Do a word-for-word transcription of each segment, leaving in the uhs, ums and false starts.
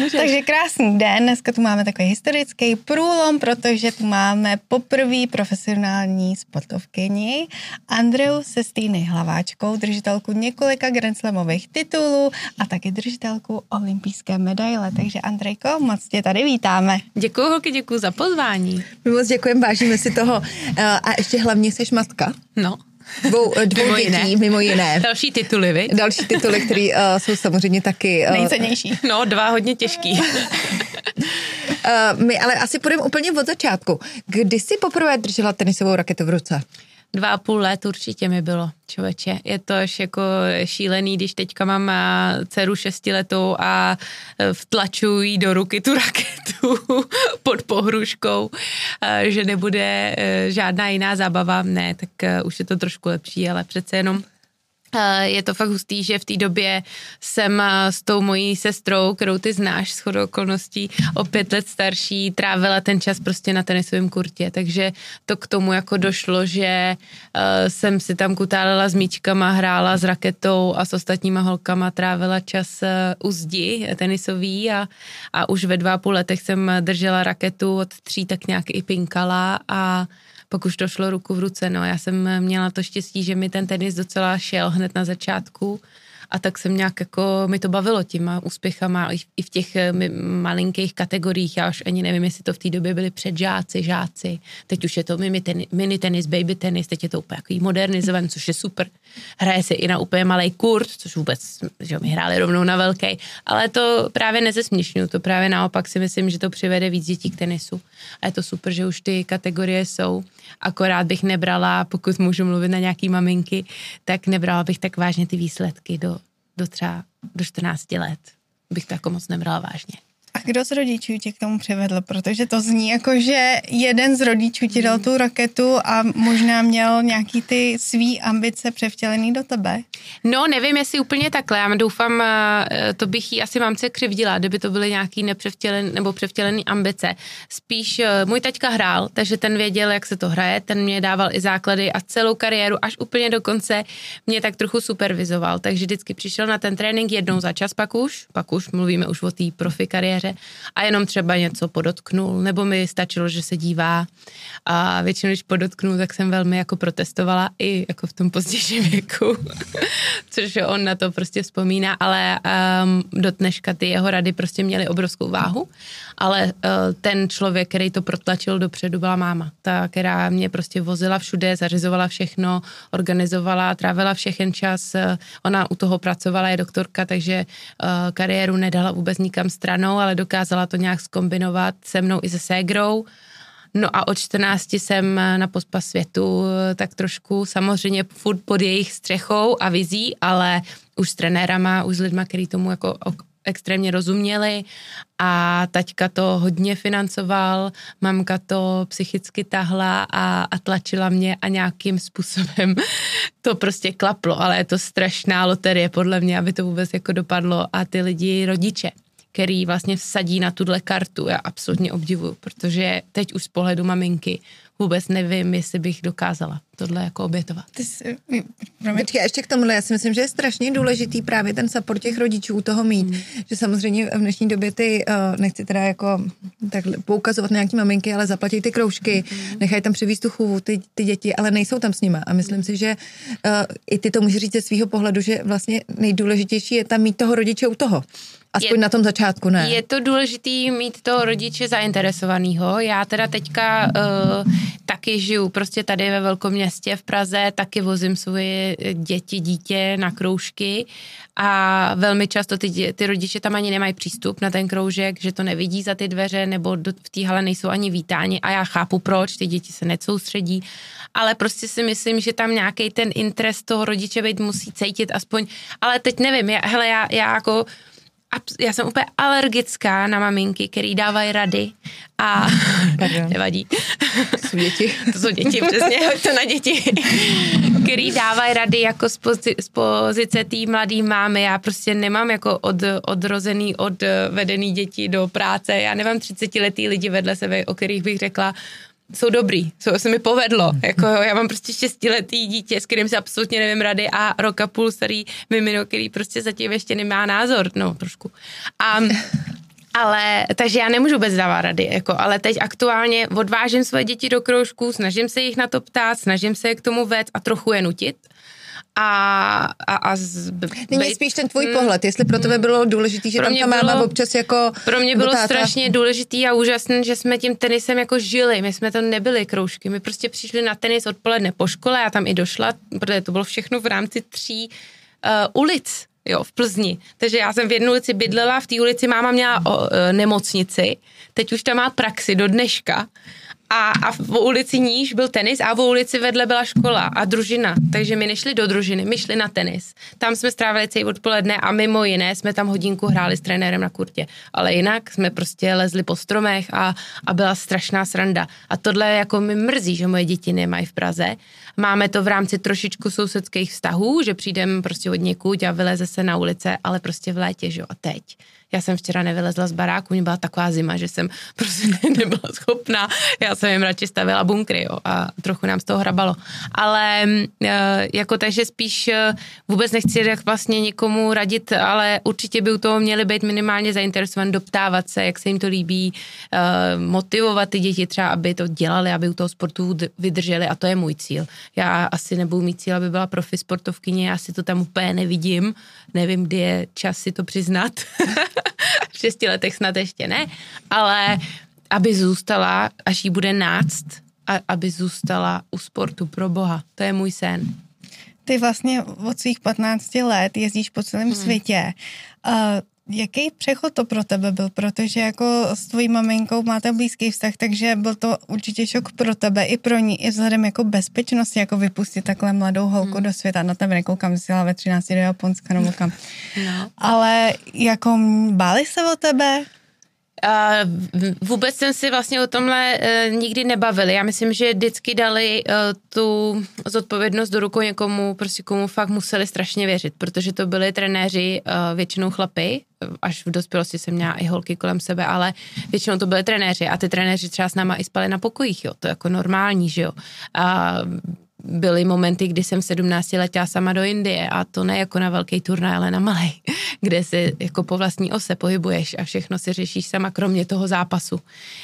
Takže krásný den, dneska tu máme takový historický průlom, protože tu máme poprvé profesionální sportovkyni Andreu Sestýny Hlaváčkou, držitelku několika Grand Slamových titulů a taky držitelku olympijské medaile. Takže Andrejko, moc tě tady vítáme. Děkuju, holky, děkuju za pozvání. My moc děkujeme, vážíme si toho. A ještě hlavně seš matka. No. Dvou, dvou mimo dětí, jiné. mimo jiné. Další tituly, viď? Další tituly, které uh, jsou samozřejmě taky... Uh, nejcennější. No, dva hodně těžký. uh, my ale asi půjdeme úplně od začátku. Kdy jsi poprvé držela tenisovou raketu v ruce? Dva a půl let určitě mi bylo, člověče. Je to až jako šílený, když teďka mám dceru šestiletou a vtlačuji jí do ruky tu raketu pod pohruškou, že nebude žádná jiná zábava. Ne, tak už je to trošku lepší, ale přece jenom je to fakt hustý, že v té době jsem s tou mojí sestrou, kterou ty znáš, shodou okolností, o pět let starší, trávila ten čas prostě na tenisovém kurtě, takže to k tomu jako došlo, že uh, jsem si tam kutálela s míčkama, hrála s raketou a s ostatníma holkama, trávila čas uh, u zdi tenisový a, a už ve dva a půl letech jsem držela raketu, od tří tak nějak i pinkala a pak už to šlo ruku v ruce, no. Já jsem měla to štěstí, že mi ten tenis docela šel hned na začátku a tak jsem nějak jako, mi to bavilo těma úspěchama i v těch malinkých kategoriích. Já už ani nevím, jestli to v té době byli předžáci, žáci. Teď už je to mini tenis, mini tenis, baby tenis, teď je to úplně jako modernizovaný, což je super. Hraje se i na úplně malej kurt, což vůbec, že mi hráli rovnou na velký, ale to právě nezesměšňuju, to právě naopak si myslím, že to přivede víc dětí k tenisu. A je to super, že už ty kategorie jsou. Akorát bych nebrala, pokud můžu mluvit na nějaký maminky, tak nebrala bych tak vážně ty výsledky do, do třeba do čtrnácti let. Bych to jako moc nebrala vážně. A kdo z rodičů tě k tomu přivedl? Protože to zní jako, že jeden z rodičů ti dal tu raketu a možná měl nějaký ty svý ambice převtělený do tebe. No, nevím, jestli úplně takhle. Já doufám, to bych jí asi mamce křivdila, kdyby to byly nějaký nepřevtělený nebo převtělený ambice. Spíš můj taťka hrál, takže ten věděl, jak se to hraje, ten mě dával i základy a celou kariéru až úplně do konce mě tak trochu supervizoval. Takže vždycky přišel na ten trénink jednou za čas, pak už, pak už mluvíme už o té profi kariéře a jenom třeba něco podotknul, nebo mi stačilo, že se dívá a většinou, když podotknul, tak jsem velmi jako protestovala i jako v tom pozdějším věku, což on na to prostě vzpomíná, ale um, do dneška ty jeho rady prostě měly obrovskou váhu, ale uh, ten člověk, který to protlačil dopředu, byla máma, ta, která mě prostě vozila všude, zařizovala všechno, organizovala, trávila všechen čas, ona u toho pracovala, je doktorka, takže uh, kariéru nedala vůbec nikam stranou, ale dokázala to nějak zkombinovat se mnou i se ségrou. No a od čtrnácti jsem na pospas světu tak trošku samozřejmě furt pod jejich střechou a vizí, ale už s trenérama, už s lidma, který tomu jako extrémně rozuměli a taťka to hodně financoval, mamka to psychicky tahla a, a tlačila mě a nějakým způsobem to prostě klaplo, ale je to strašná loterie podle mě, aby to vůbec jako dopadlo a ty lidi, rodiče, který vlastně vsadí na tuhle kartu. Já absolutně obdivuju, protože teď už z pohledu maminky vůbec nevím, jestli bych dokázala tohle jako obětovat. Ty jsi, Počkej, ještě k tomuhle, já si myslím, že je strašně důležitý právě ten support těch rodičů u toho mít, mm. že samozřejmě v dnešní době ty, uh, nechci teda jako tak poukazovat na nějaký maminky, ale zaplatí ty kroužky, mm. nechají tam převízt tu chůvu, ty, ty děti, ale nejsou tam s nima a myslím mm. si, že uh, i ty to můžeš říct ze svého pohledu, že vlastně nejdůležitější je tam mít toho rodiče u toho. Aspoň je, na tom začátku, ne? Je to důležitý mít toho rodiče zainteresovanýho. Já teda teďka uh, taky žiju prostě tady ve velkom městě v Praze, taky vozím svoje děti, dítě na kroužky a velmi často ty, ty rodiče tam ani nemají přístup na ten kroužek, že to nevidí za ty dveře nebo do, v té hale nejsou ani vítáni a já chápu proč, ty děti se nesoustředí, ale prostě si myslím, že tam nějaký ten interes toho rodiče být musí cítit aspoň, ale teď nevím, já, hele, já, já jako já jsem úplně alergická na maminky, který dávají rady a Pardon. nevadí. To jsou děti. To jsou děti, přesně, to na děti. Který dávají rady jako z, pozi, z pozice té mladý mámy. Já prostě nemám jako od, odrozený, odvedený děti do práce. Já nemám třicetiletý lidi vedle sebe, o kterých bych řekla, jsou dobrý, co se mi povedlo. Jako, já mám prostě šestiletý dítě, s kterým se absolutně nevím rady a rok a půl starý mimino, který prostě zatím ještě nemá názor, no trošku. A Ale, takže já nemůžu vůbec dávat rady, jako, ale teď aktuálně odvážím svoje děti do kroužků, snažím se jich na to ptát, snažím se je k tomu vést a trochu je nutit. A, a, a z, Není bej, spíš ten tvůj hmm, pohled, jestli pro tebe bylo důležitý, že tam ta máma bylo, občas jako... Pro mě bylo strašně důležitý a úžasné, že jsme tím tenisem jako žili, my jsme tam nebyli kroužky, my prostě přišli na tenis odpoledne po škole, já tam i došla, protože to bylo všechno v rámci tří uh, ulic, jo, v Plzni. Takže já jsem v jedné ulici bydlela, v té ulici máma měla o, e, nemocnici, teď už tam má praxi do dneška a, a v ulici níž byl tenis a v ulici vedle byla škola a družina. Takže my nešli do družiny, my šli na tenis. Tam jsme strávili celý odpoledne a mimo jiné jsme tam hodinku hráli s trenérem na kurtě. Ale jinak jsme prostě lezli po stromech a, a byla strašná sranda. A tohle jako mi mrzí, že moje děti nemají v Praze. Máme to v rámci trošičku sousedských vztahů, že přijdeme prostě od někud a vyleze se na ulice, ale prostě v létě, že jo, a teď. Já jsem včera nevylezla z baráku, mě byla taková zima, že jsem prostě nebyla schopná. Já jsem jim radši stavila bunkry, jo, a trochu nám z toho hrabalo. Ale jako takže spíš vůbec nechci jak vlastně nikomu radit, ale určitě by u toho měli být minimálně zainteresovaní, doptávat se, jak se jim to líbí, motivovat ty děti třeba, aby to dělali, aby u toho sportu vydrželi a to je můj cíl. Já asi nebudu mít cíl, aby byla profi sportovkyně, já si to tam úplně nevidím, nevím, kdy je čas si to přiznat. V šesti letech snad ještě ne, ale aby zůstala, až jí bude náct, a aby zůstala u sportu pro boha. To je můj sen. Ty vlastně od svých patnácti let jezdíš po celém hmm. světě. Uh, jaký přechod to pro tebe byl? Protože jako s tvojí maminkou máte blízký vztah, takže byl to určitě šok pro tebe i pro ní, i vzhledem jako bezpečnosti, jako vypustit takhle mladou holku hmm. do světa. Na tebe nekoukám, jsi jela ve třinácti do Japonska nebo kam. No. Ale jako báli se o tebe? Uh, vůbec jsem si vlastně o tomhle uh, nikdy nebavili. Já myslím, že vždycky dali uh, tu zodpovědnost do rukou někomu, prostě komu fakt museli strašně věřit, protože to byli trenéři, uh, většinou chlapy, až v dospělosti jsem měla i holky kolem sebe, ale většinou to byli trenéři a ty trenéři třeba s náma i spali na pokojích, jo, to je jako normální, že jo. Uh, byly momenty, kdy jsem v sedmnácti letěla sama do Indie a to ne jako na velký turnaj, ale na malej, kde si jako po vlastní ose pohybuješ a všechno si řešíš sama, kromě toho zápasu.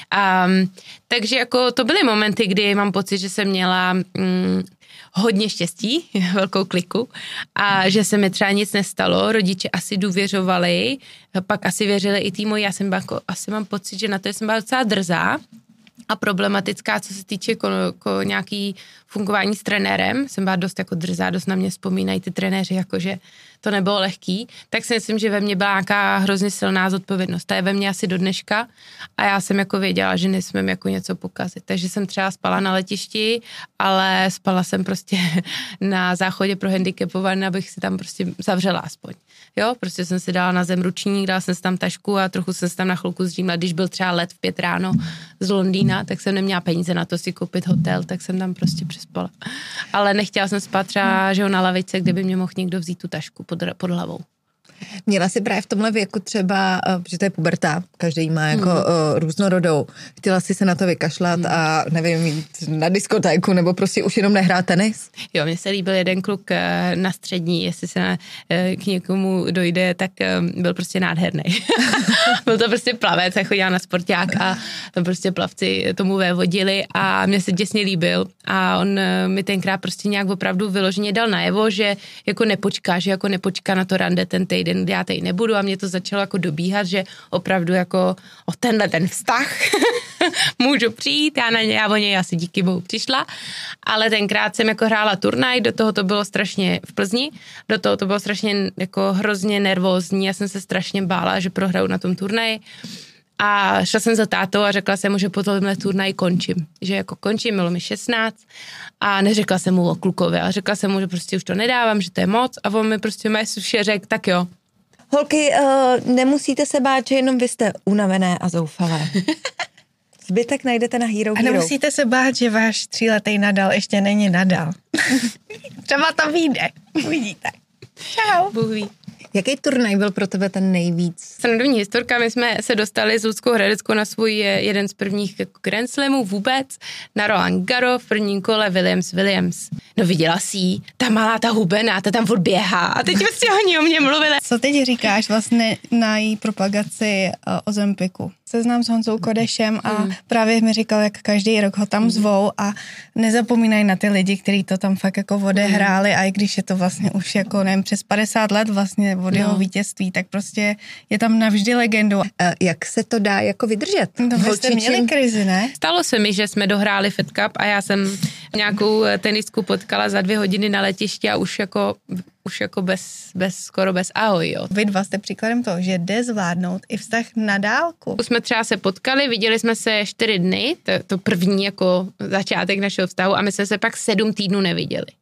Um, takže jako to byly momenty, kdy mám pocit, že jsem měla mm, hodně štěstí, velkou kliku a že se mi třeba nic nestalo, rodiče asi důvěřovali, pak asi věřili i tý moji, já jsem jako, asi mám pocit, že na to jsem byla docela drzá, a problematická, co se týče jako, jako nějaký fungování s trenérem, jsem byla dost jako drzá, dost na mě vzpomínají ty trenéři, jakože to nebylo lehký, tak si myslím, že ve mně byla nějaká hrozně silná zodpovědnost. Ta je ve mně asi do dneška a já jsem jako věděla, že nesmím jako něco pokazit. Takže jsem třeba spala na letišti, ale spala jsem prostě na záchodě pro handicapované, abych si tam prostě zavřela aspoň. Jo, prostě jsem si dala na zem ručník, dala jsem si tam tašku a trochu jsem si tam na chvilku zdřímla. Když byl třeba let v pět ráno z Londýna, tak jsem neměla peníze na to si koupit hotel, tak jsem tam prostě přespala. Ale nechtěla jsem spát třeba, že ho na lavice, kde by mě mohl někdo vzít tu tašku pod, pod hlavou. Měla si právě v tomhle věku třeba, protože to je puberta, každý má jako hmm. uh, různorodou, chtěla si se na to vykašlat hmm. a nevím, jít na diskotéku nebo prostě už jenom nehrát tenis? Jo, mně se líbil jeden kluk na střední, jestli se na, k někomu dojde, tak byl prostě nádherný. Byl to prostě plavec, a chodila na sporták a tam prostě plavci tomu vévodili a mě se děsně líbil a on mi tenkrát prostě nějak opravdu vyloženě dal najevo, že jako nepočká, že jako nepočká na to rande ten týden, kdy já tady nebudu a mě to začalo jako dobíhat, že opravdu jako o tenhle ten vztah můžu přijít, já na ně, já o něj asi díky bohu přišla, ale tenkrát jsem jako hrála turnaj, do toho to bylo strašně v Plzni, do toho to bylo strašně jako hrozně nervózní, já jsem se strašně bála, že prohraju na tom turnaji a šla jsem za tátou a řekla jsem mu, že po tomhle turnaji končím, že jako končím, bylo mi šestnáct a neřekla jsem mu o klukovi, ale řekla jsem mu, že prostě už to nedávám, že to je moc a on mi prostě mé vše řekl, tak jo. Holky, uh, nemusíte se bát, že jenom vy jste unavené a zoufalé. Zbytek najdete na Hero Hero. A nemusíte se bát, že váš tříletý Nadal ještě není Nadal. Třeba to vyjde. Uvidíte. Čau. Bůh ví. Jaký turnaj byl pro tebe ten nejvíc? Srandovní historka, my jsme se dostali s Ludskou Hradeckou na svůj jeden z prvních Grand Slamů vůbec, na Roland Garros v prvním kole Williams Williams. No viděla jsi jí, ta malá ta hubená, ta tam furt běhá a teď vlastně oni o mě mluvili. Co teď říkáš vlastně na její propagaci uh, Ozempiku? Seznám s Honzou Kodešem a hmm. právě mi říkal, jak každý rok ho tam hmm. zvou a nezapomínají na ty lidi, kteří to tam fakt jako odehráli hmm. a i když je to vlastně už jako nevím, přes padesát let vlastně od jeho no. vítězství, tak prostě je tam navždy legendou. Jak se to dá jako vydržet? No vy jste měli krizi, ne? Stalo se mi, že jsme dohráli Fed Cup a já jsem nějakou tenistku potkala za dvě hodiny na letišti a už jako už jako bez, bez, skoro bez ahoj, jo. Vy dva jste příkladem toho, že jde zvládnout i vztah na dálku. Jsme třeba se potkali, viděli jsme se čtyři dny, to, to první jako začátek našeho vztahu a my jsme se pak sedm týdnů neviděli.